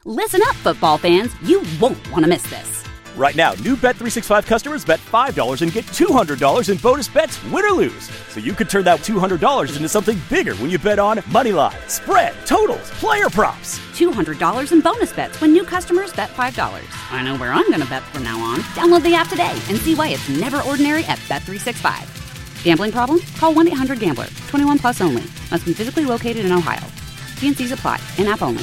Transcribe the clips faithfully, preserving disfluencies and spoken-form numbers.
Listen up, football fans. You won't want to miss this. Right now, new Bet three sixty-five customers bet five dollars and get two hundred dollars in bonus bets, win or lose. So you could turn that two hundred dollars into something bigger when you bet on money line, spread, totals, player props. two hundred dollars in bonus bets when new customers bet five dollars. I know where I'm going to bet from now on. Download the app today and see why it's never ordinary at Bet three sixty-five. Gambling problem? Call one eight hundred gambler. twenty-one plus only. Must be physically located in Ohio. T and C's apply. In-app only.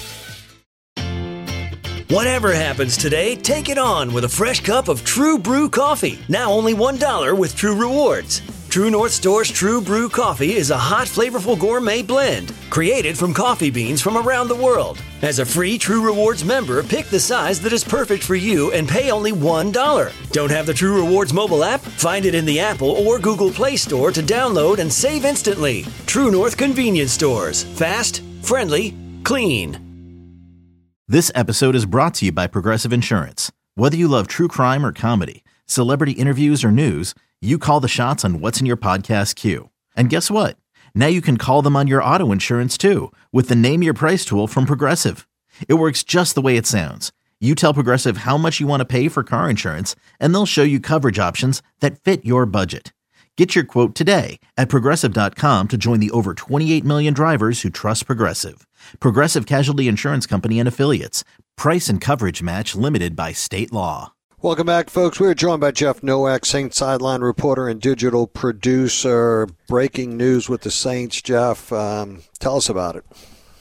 Whatever happens today, take it on with a fresh cup of True Brew coffee. Now only one dollar with True Rewards. True North Store's True Brew coffee is a hot, flavorful gourmet blend created from coffee beans from around the world. As a free True Rewards member, pick the size that is perfect for you and pay only one dollar. Don't have the True Rewards mobile app? Find it in the Apple or Google Play Store to download and save instantly. True North Convenience Stores. Fast, friendly, clean. This episode is brought to you by Progressive Insurance. Whether you love true crime or comedy, celebrity interviews or news, you call the shots on what's in your podcast queue. And guess what? Now you can call them on your auto insurance too with the Name Your Price tool from Progressive. It works just the way it sounds. You tell Progressive how much you want to pay for car insurance, and they'll show you coverage options that fit your budget. Get your quote today at Progressive dot com to join the over twenty-eight million drivers who trust Progressive. Progressive Casualty Insurance Company and Affiliates. Price and coverage match limited by state law. Welcome back, folks. We're joined by Jeff Nowak, Saints sideline reporter and digital producer. Breaking news with the Saints, Jeff. Um, tell us about it.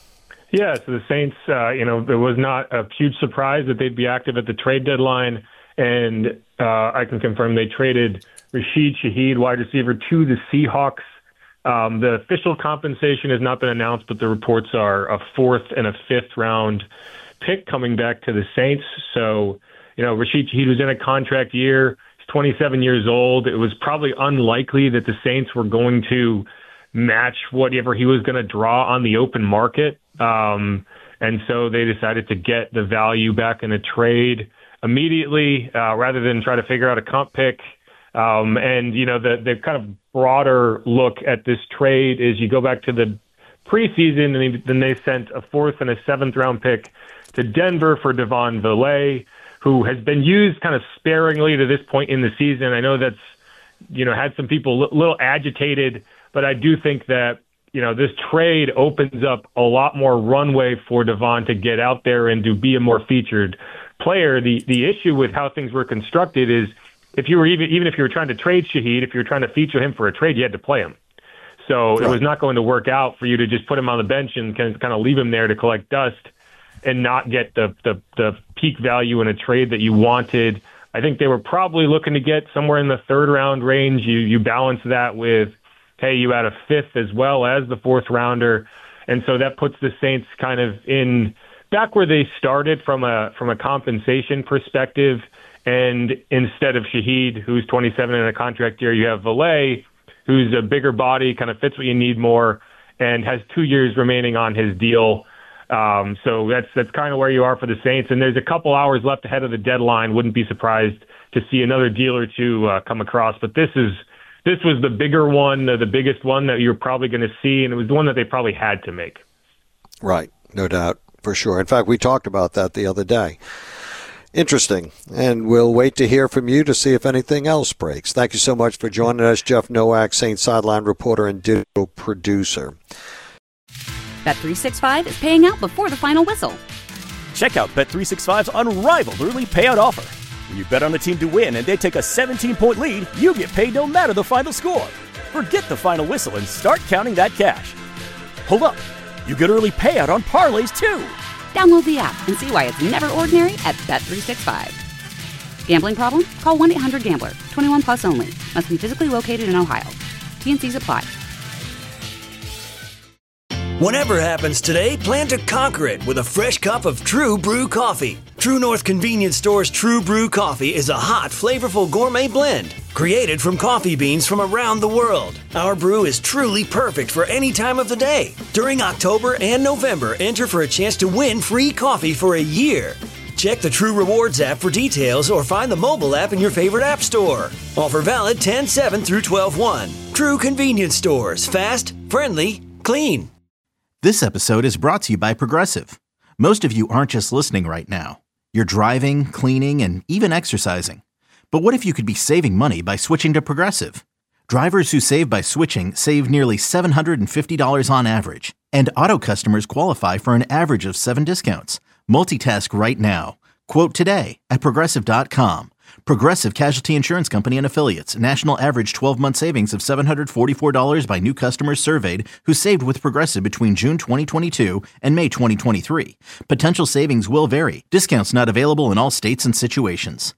Yeah, so the Saints, uh, you know, there was not a huge surprise that they'd be active at the trade deadline, and uh, I can confirm they traded Rashid Shaheed, wide receiver, to the Seahawks. Um, the official compensation has not been announced, but the reports are a fourth and a fifth round pick coming back to the Saints. So, you know, Rashid Shaheed was in a contract year. He's twenty-seven years old. It was probably unlikely that the Saints were going to match whatever he was going to draw on the open market. Um, and so they decided to get the value back in a trade immediately uh, rather than try to figure out a comp pick. Um, and, you know, the, the kind of broader look at this trade is you go back to the preseason, and they, then they sent a fourth and a seventh round pick to Denver for Devon Villay, who has been used kind of sparingly to this point in the season. I know that's, you know, had some people a little agitated, but I do think that, you know, this trade opens up a lot more runway for Devon to get out there and to be a more featured player. The the issue with how things were constructed is, if you were even even if you were trying to trade Shaheed, if you were trying to feature him for a trade, you had to play him. So right. It was not going to work out for you to just put him on the bench and kind of leave him there to collect dust and not get the, the, the peak value in a trade that you wanted. I think they were probably looking to get somewhere in the third round range. You you balance that with, hey, you had a fifth as well as the fourth rounder. And so that puts the Saints kind of in back where they started from a from a compensation perspective. And instead of Shaheed, who's twenty-seven in a contract year, you have Villay, who's a bigger body, kind of fits what you need more, and has two years remaining on his deal. Um, so that's that's kind of where you are for the Saints. And there's a couple hours left ahead of the deadline. Wouldn't be surprised to see another deal or two uh, come across. But this is this was the bigger one, uh, the biggest one that you're probably going to see, and it was the one that they probably had to make. Right, no doubt, for sure. In fact, we talked about that the other day. Interesting, and we'll wait to hear from you to see if anything else breaks. Thank you so much for joining us, Jeff Nowak, Saints sideline reporter and digital producer. Bet three sixty-five is paying out before the final whistle. Check out Bet three sixty-five's unrivaled early payout offer. When you bet on a team to win and they take a seventeen-point lead, you get paid no matter the final score. Forget the final whistle and start counting that cash. Hold up, you get early payout on parlays too. Download the app and see why it's never ordinary at Bet three sixty-five. Gambling problem? Call one eight hundred gambler. twenty-one plus only. Must be physically located in Ohio. T and C's apply. Whatever happens today, plan to conquer it with a fresh cup of True Brew coffee. True North Convenience Store's True Brew coffee is a hot, flavorful gourmet blend created from coffee beans from around the world. Our brew is truly perfect for any time of the day. During October and November, enter for a chance to win free coffee for a year. Check the True Rewards app for details or find the mobile app in your favorite app store. Offer valid ten seven through twelve one. True Convenience Stores. Fast, friendly, clean. This episode is brought to you by Progressive. Most of you aren't just listening right now. You're driving, cleaning, and even exercising. But what if you could be saving money by switching to Progressive? Drivers who save by switching save nearly seven hundred fifty dollars on average, and auto customers qualify for an average of seven discounts. Multitask right now. Quote today at Progressive dot com. Progressive Casualty Insurance Company and Affiliates. National average twelve-month savings of seven hundred forty-four dollars by new customers surveyed who saved with Progressive between June twenty twenty-two and May twenty twenty-three. Potential savings will vary. Discounts not available in all states and situations.